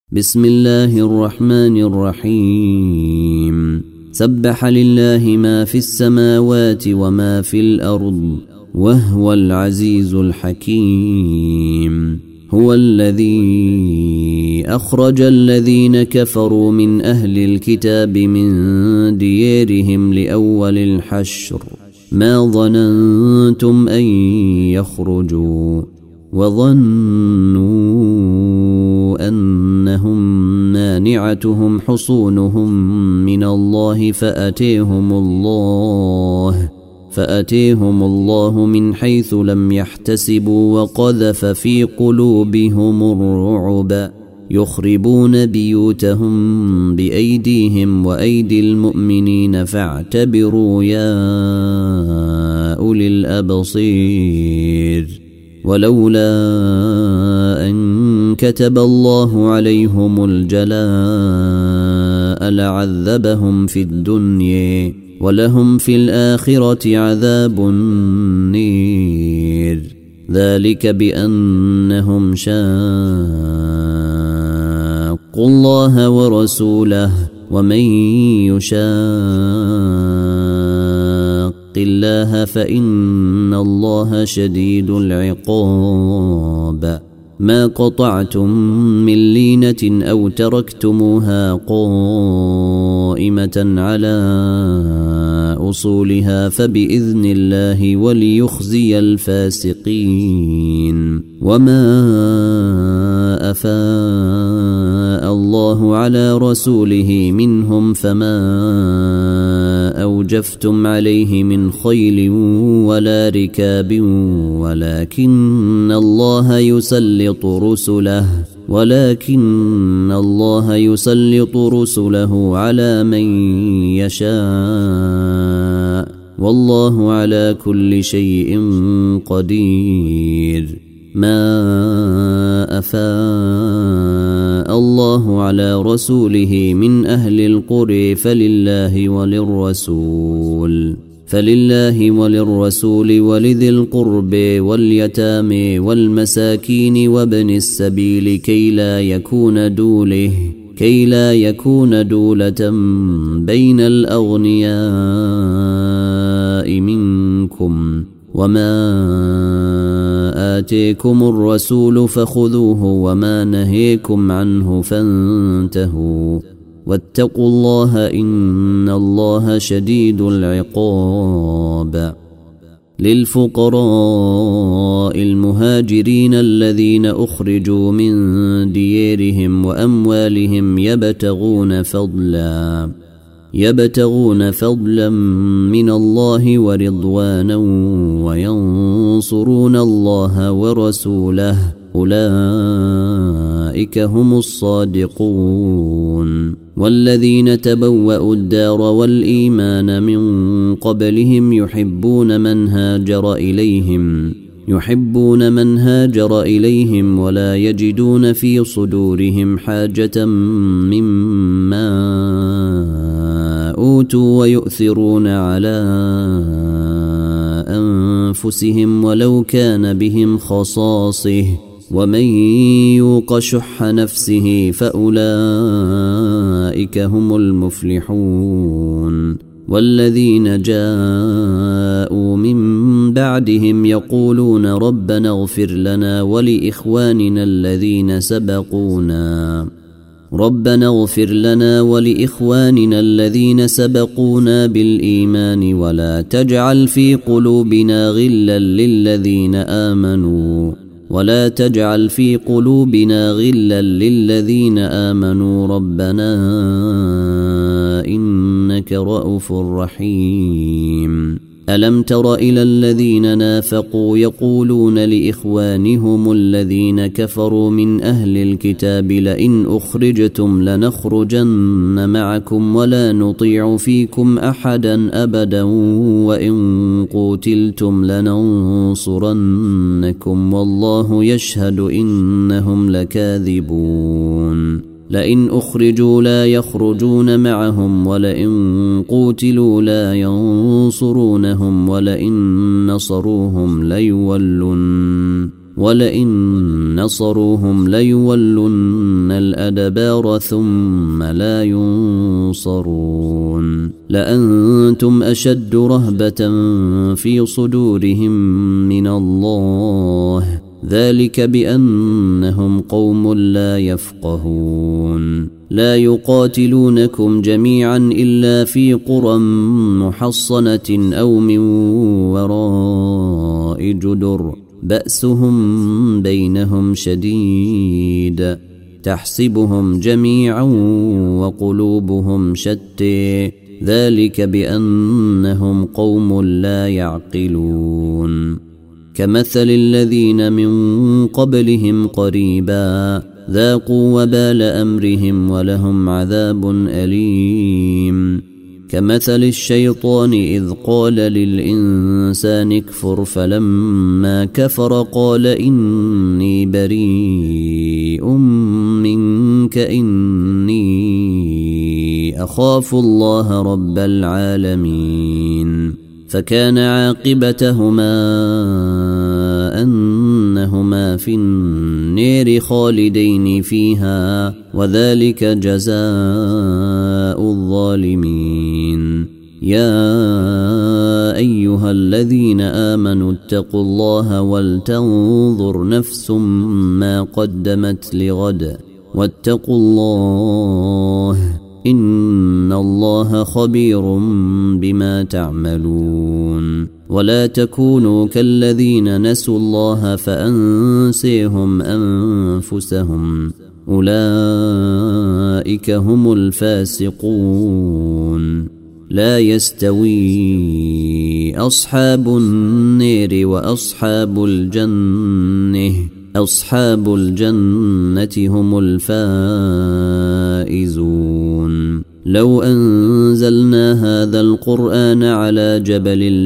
بسم الله الرحمن الرحيم. سبح لله ما في السماوات وما في الأرض وهو العزيز الحكيم. هو الذي أخرج الذين كفروا من أهل الكتاب من ديارهم لأول الحشر ما ظننتم أن يخرجوا وظنوا أنهم مانعتهم حصونهم من الله فأتيهم الله من حيث لم يحتسبوا وقذف في قلوبهم الرعب يخربون بيوتهم بأيديهم وأيدي المؤمنين فاعتبروا يا أولي الأبصير. ولولا أن كتب الله عليهم الجلاء لعذبهم في الدنيا ولهم في الآخرة عذاب النير. ذلك بأنهم شاقوا الله ورسوله ومن يشاق الله فإن الله شديد العقاب. ما قطعتم من لينة أو تركتموها قائمة على أصولها فبإذن الله وليخزي الفاسقين. وما أفاء الله على رسوله منهم فما أوجفتم عليه من خيل ولا ركاب ولكن الله يسلط رسله على من يشاء والله على كل شيء قدير. ما أفاء الله على رسوله من أهل القرى فلله وللرسول ولذي القرب واليتامى والمساكين وابن السبيل كي لا يكون دولة بين الأغنياء منكم. وما آتيكم الرسول فخذوه وما نهيكم عنه فانتهوا واتقوا الله إن الله شديد العقاب. للفقراء المهاجرين الذين أخرجوا من ديارهم وأموالهم يبتغون فضلا من الله ورضوانا وينصرون الله ورسوله أولئك هم الصادقون. والذين تبوأوا الدار والإيمان من قبلهم يحبون من هاجر إليهم ولا يجدون في صدورهم حاجة مما أوتوا ويؤثرون على أنفسهم ولو كان بهم خصاصة ومن يوق شح نفسه فأولئك هم المفلحون. والذين جاءوا من بعدهم يقولون ربنا اغفر لنا ولإخواننا الذين سبقونا بالإيمان ولا تجعل في قلوبنا غلا للذين آمنوا ربنا إنك رؤوف رحيم. ألم تر إلى الذين نافقوا يقولون لإخوانهم الذين كفروا من أهل الكتاب لئن أخرجتم لنخرجن معكم ولا نطيع فيكم أحدا أبدا وإن قوتلتم لننصرنكم والله يشهد إنهم لكاذبون. لئن أخرجوا لا يخرجون معهم ولئن قوتلوا لا ينصرونهم ولئن نصروهم ولئن نصروهم ليولن الأدبار ثم لا ينصرون لأنتم أشد رهبة في صدورهم من الله ذلك بأنهم قوم لا يفقهون لا يقاتلونكم جميعا إلا في قرى محصنة أو من وراء جدر بأسهم بينهم شديد تحسبهم جميعا وقلوبهم شتى ذلك بأنهم قوم لا يعقلون كمثل الذين من قبلهم قريبا ذاقوا وبال أمرهم ولهم عذاب أليم كمثل الشيطان إذ قال للإنسان اكفر فلما كفر قال إني بريء منك إني أخاف الله رب العالمين فكان عاقبتهما أنهما في النار خالدين فيها وذلك جزاء الظالمين يا أيها الذين آمنوا اتقوا الله ولتنظر نفس ما قدمت لغد واتقوا الله إن الله خبير بما تعملون ولا تكونوا كالذين نسوا الله فأنسيهم أنفسهم أولئك هم الفاسقون لا يستوي أصحاب النار وأصحاب الجنة أصحاب الجنة هم الفائزون لو أنزلنا هذا القرآن على جبل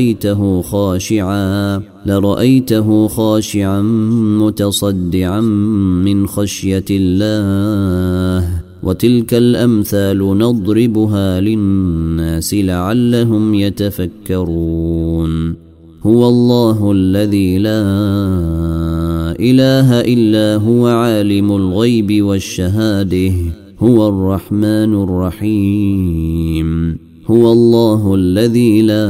لرأيته خاشعا متصدعا من خشية الله وتلك الأمثال نضربها للناس لعلهم يتفكرون هو الله الذي لا إله إلا هو عالم الغيب والشهادة هو الرحمن الرحيم هو الله الذي لا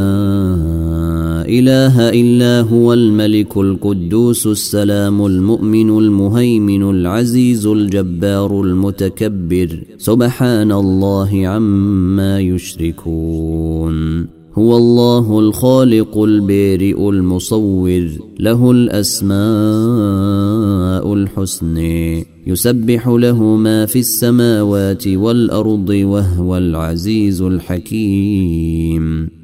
إله إلا هو الملك القدوس السلام المؤمن المهيمن العزيز الجبار المتكبر سبحان الله عما يشركون هو الله الخالق البارئ المصور له الأسماء الحسنى يسبح له ما في السماوات والأرض وهو العزيز الحكيم